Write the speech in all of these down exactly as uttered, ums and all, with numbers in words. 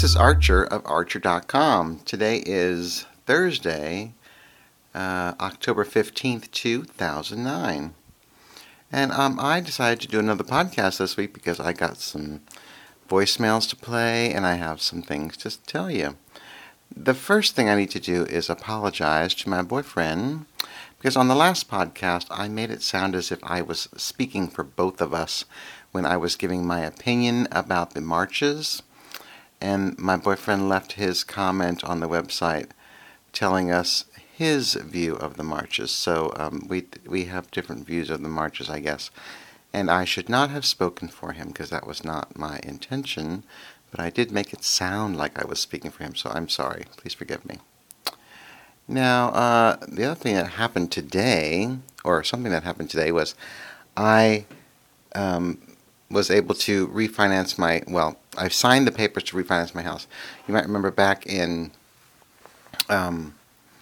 This is Archer of Archer dot com. Today is Thursday, uh, October fifteenth, two thousand nine. And um, I decided to do another podcast this week because I got some voicemails to play and I have some things to tell you. The first thing I need to do is apologize to my boyfriend because on the last podcast I made it sound as if I was speaking for both of us when I was giving my opinion about the marches. And my boyfriend left his comment on the website telling us his view of the marches. So um, we we have different views of the marches, I guess. And I should not have spoken for him because that was not my intention. But I did make it sound like I was speaking for him, so I'm sorry. Please forgive me. Now, uh, the other thing that happened today, or something that happened today, was I um, was able to refinance my, well, I signed the papers to refinance my house. You might remember back in, um,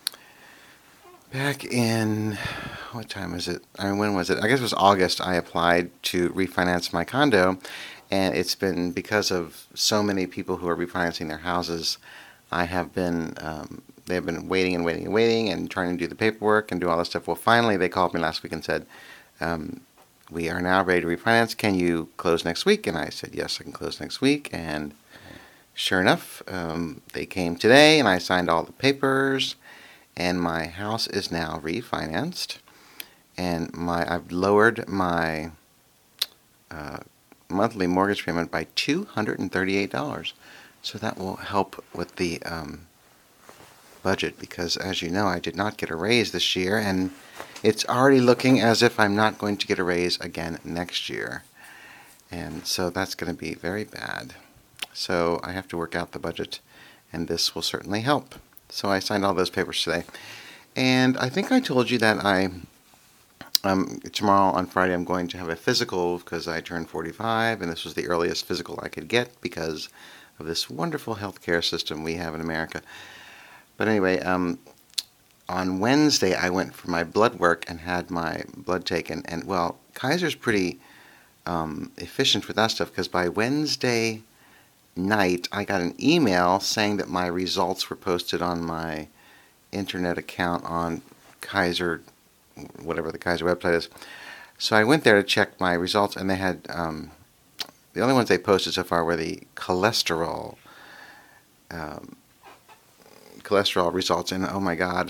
back in, what time was it? I mean, when was it? I guess it was August. I applied to refinance my condo, and it's been because of so many people who are refinancing their houses. I have been, um, they've been waiting and waiting and waiting and trying to do the paperwork and do all this stuff. Well, finally, they called me last week and said, um, we are now ready to refinance. Can you close next week? And I said, yes, I can close next week. And sure enough, um, they came today and I signed all the papers and my house is now refinanced. And my I've lowered my uh, monthly mortgage payment by two hundred thirty-eight dollars. So that will help with the um, budget because, as you know, I did not get a raise this year and it's already looking as if I'm not going to get a raise again next year. And so that's going to be very bad. So I have to work out the budget, and this will certainly help. So I signed all those papers today. And I think I told you that I, um, tomorrow on Friday, I'm going to have a physical because I turned forty-five, and this was the earliest physical I could get because of this wonderful healthcare system we have in America. But anyway, um, on Wednesday, I went for my blood work and had my blood taken. And, well, Kaiser's pretty um, efficient with that stuff because by Wednesday night, I got an email saying that my results were posted on my internet account on Kaiser, whatever the Kaiser website is. So I went there to check my results, and they had um, the only ones they posted so far were the cholesterol um cholesterol results, and oh my god,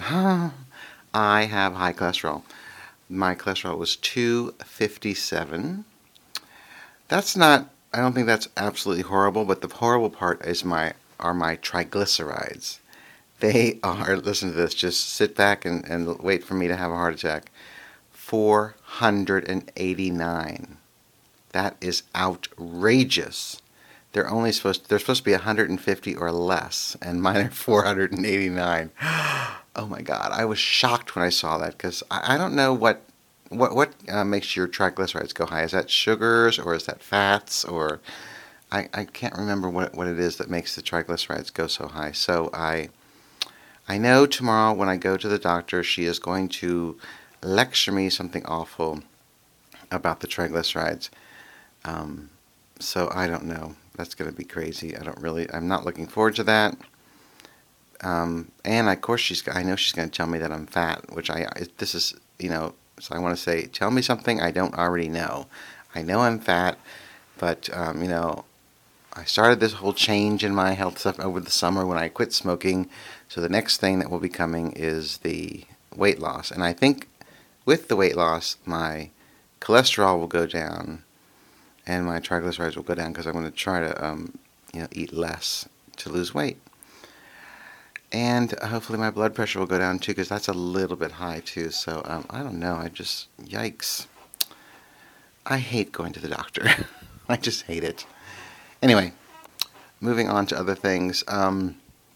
I have high cholesterol. My cholesterol was two fifty-seven. That's not, I don't think that's absolutely horrible, but the horrible part is my are my triglycerides. They are, listen to this, just sit back and, and wait for me to have a heart attack. four hundred eighty-nine. That is outrageous. They're only supposed to, they're supposed to be one hundred fifty or less, and mine are four hundred eighty-nine. Oh my God! I was shocked when I saw that because I, I don't know what what what uh, makes your triglycerides go high. Is that sugars or is that fats or I, I can't remember what what it is that makes the triglycerides go so high. So I I know tomorrow when I go to the doctor, she is going to lecture me something awful about the triglycerides. Um, so I don't know. That's going to be crazy. I don't really, I'm not looking forward to that. Um, and of course she's, I know she's going to tell me that I'm fat, which I, this is, you know, so I want to say, tell me something I don't already know. I know I'm fat, but, um, you know, I started this whole change in my health stuff over the summer when I quit smoking. So the next thing that will be coming is the weight loss. And I think with the weight loss, my cholesterol will go down and my triglycerides will go down because I'm going to try to, um, you know, eat less to lose weight. And hopefully my blood pressure will go down too because that's a little bit high too. So um, I don't know. I just, yikes. I hate going to the doctor. I just hate it. Anyway, moving on to other things. Um,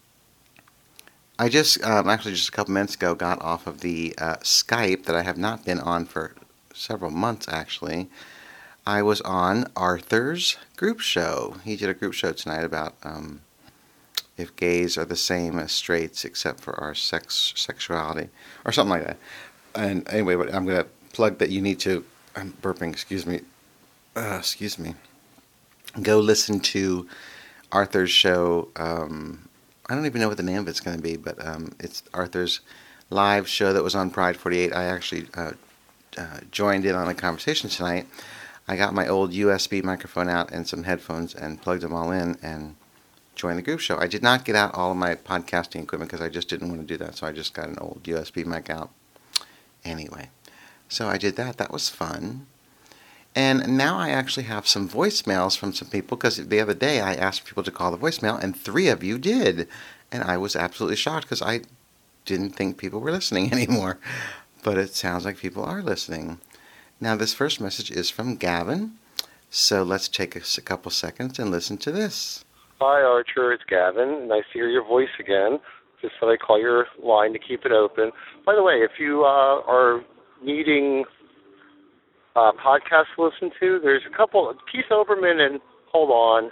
I just, um, actually just a couple minutes ago, got off of the uh, Skype that I have not been on for several months actually. I was on Arthur's group show. He did a group show tonight about um, if gays are the same as straights except for our sex sexuality or something like that. And anyway, but I'm going to plug that you need to, I'm burping, excuse me, uh, excuse me, go listen to Arthur's show. Um, I don't even know what the name of it's going to be, but um, it's Arthur's live show that was on Pride forty-eight. I actually uh, uh, joined in on a conversation tonight. I got my old U S B microphone out and some headphones and plugged them all in and joined the group show. I did not get out all of my podcasting equipment because I just didn't want to do that, so I just got an old U S B mic out. Anyway, so I did that. That was fun. And now I actually have some voicemails from some people, because the other day I asked people to call the voicemail, and three of you did. And I was absolutely shocked because I didn't think people were listening anymore. But it sounds like people are listening. Now, this first message is from Gavin. So let's take a, a couple seconds and listen to this. Hi, Archer. It's Gavin. Nice to hear your voice again. Just thought I'd call your line to keep it open. By the way, if you uh, are needing uh, podcasts to listen to, there's a couple. Keith Olbermann and, hold on,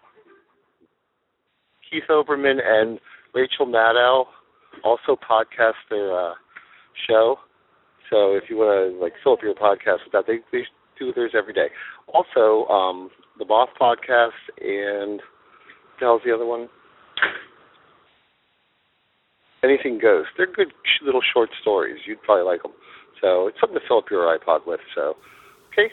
Keith Olbermann and Rachel Maddow also podcast their uh, show. So if you want to like fill up your podcast with that, they, they do theirs every day. Also, um, the Boss Podcast and what the hell's the other one? Anything Goes. They're good little short stories. You'd probably like them. So it's something to fill up your iPod with. So, okay.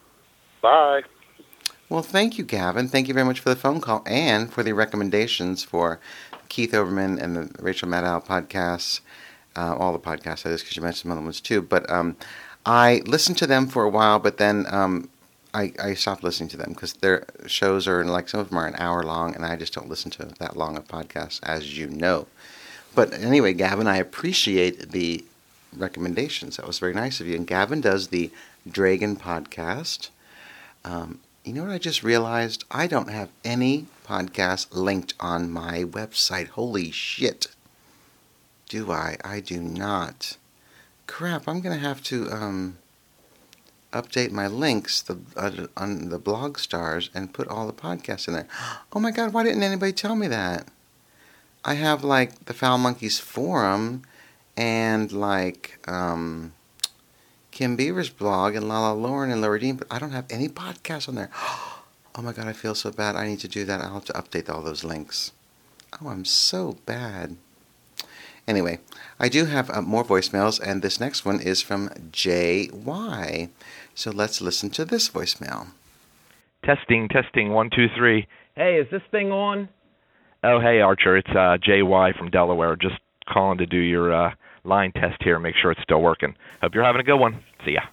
Bye. Well, thank you, Gavin. Thank you very much for the phone call and for the recommendations for Keith Olbermann and the Rachel Maddow podcasts. Uh, all the podcasts, that is, because you mentioned some other ones too. But um, I listened to them for a while, but then um, I, I stopped listening to them because their shows are, like, some of them are an hour long, and I just don't listen to that long of podcasts, as you know. But anyway, Gavin, I appreciate the recommendations. That was very nice of you. And Gavin does the Dragon podcast. Um, you know what I just realized? I don't have any podcasts linked on my website. Holy shit. Do I? I do not. Crap, I'm going to have to um, update my links the, uh, on the blog stars and put all the podcasts in there. Oh my God, why didn't anybody tell me that? I have like the Foul Monkeys forum and like um, Kim Beaver's blog and Lala Lauren and Laura Dean, but I don't have any podcasts on there. Oh my God, I feel so bad. I need to do that. I'll have to update all those links. Oh, I'm so bad. Anyway, I do have uh, more voicemails, and this next one is from J Y. So let's listen to this voicemail. Testing, testing, one, two, three. Hey, is this thing on? Oh, hey, Archer, it's uh, J Y from Delaware. Just calling to do your uh, line test here, make sure it's still working. Hope you're having a good one. See ya.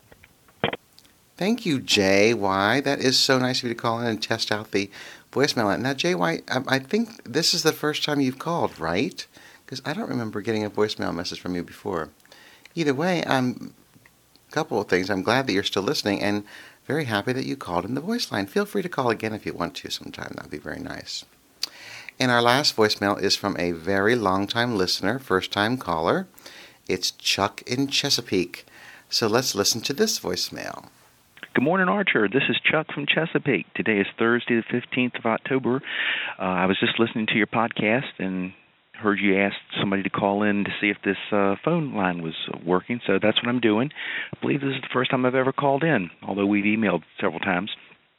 Thank you, J Y. That is so nice of you to call in and test out the voicemail. Now, J Y, I, I think this is the first time you've called, right? Because I don't remember getting a voicemail message from you before. Either way, I'm a couple of things. I'm glad that you're still listening and very happy that you called in the voice line. Feel free to call again if you want to sometime. That would be very nice. And our last voicemail is from a very long-time listener, first-time caller. It's Chuck in Chesapeake. So let's listen to this voicemail. Good morning, Archer. This is Chuck from Chesapeake. Today is Thursday, the fifteenth of October. Uh, I was just listening to your podcast and heard you ask somebody to call in to see if this uh, phone line was working, so that's what I'm doing. I believe this is the first time I've ever called in, although we've emailed several times.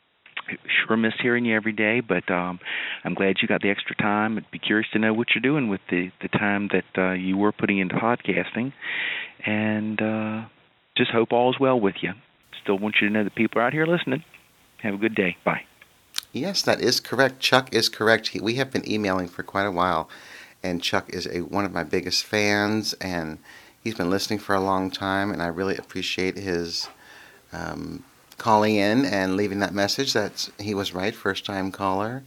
Sure miss hearing you every day, but um, I'm glad you got the extra time. I'd be curious to know what you're doing with the, the time that uh, you were putting into podcasting, and uh, just hope all is well with you. Still want you to know that people are out here listening. Have a good day. Bye. Yes, that is correct. Chuck is correct. He, we have been emailing for quite a while, and Chuck is a, one of my biggest fans, and he's been listening for a long time, and I really appreciate his um, calling in and leaving that message that he was right, first-time caller.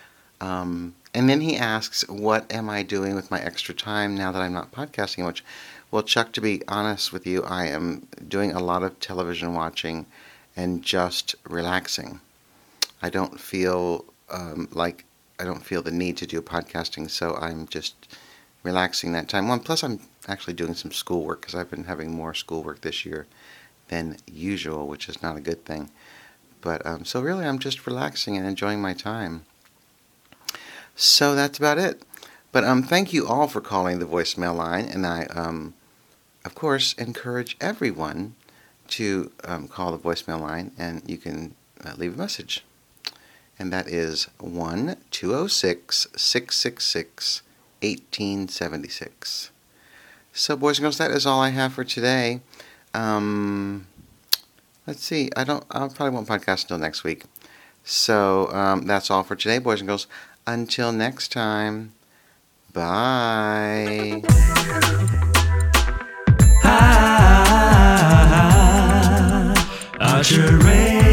Um, and then he asks, what am I doing with my extra time now that I'm not podcasting much? Well, Chuck, to be honest with you, I am doing a lot of television watching and just relaxing. I don't feel um, like I don't feel the need to do podcasting, so I'm just relaxing that time. Well, plus I'm actually doing some schoolwork because I've been having more schoolwork this year than usual, which is not a good thing. But um, so really, I'm just relaxing and enjoying my time. So that's about it. But um, thank you all for calling the voicemail line, and I, um, of course, encourage everyone to um, call the voicemail line, and you can uh, leave a message. and that is one two oh six, six six six, one eight seven six. So, boys and girls, that is all I have for today. Um, let's see. I don't. I probably won't podcast until next week. So um, that's all for today, boys and girls. Until next time. Bye. Ah, Archer Radio.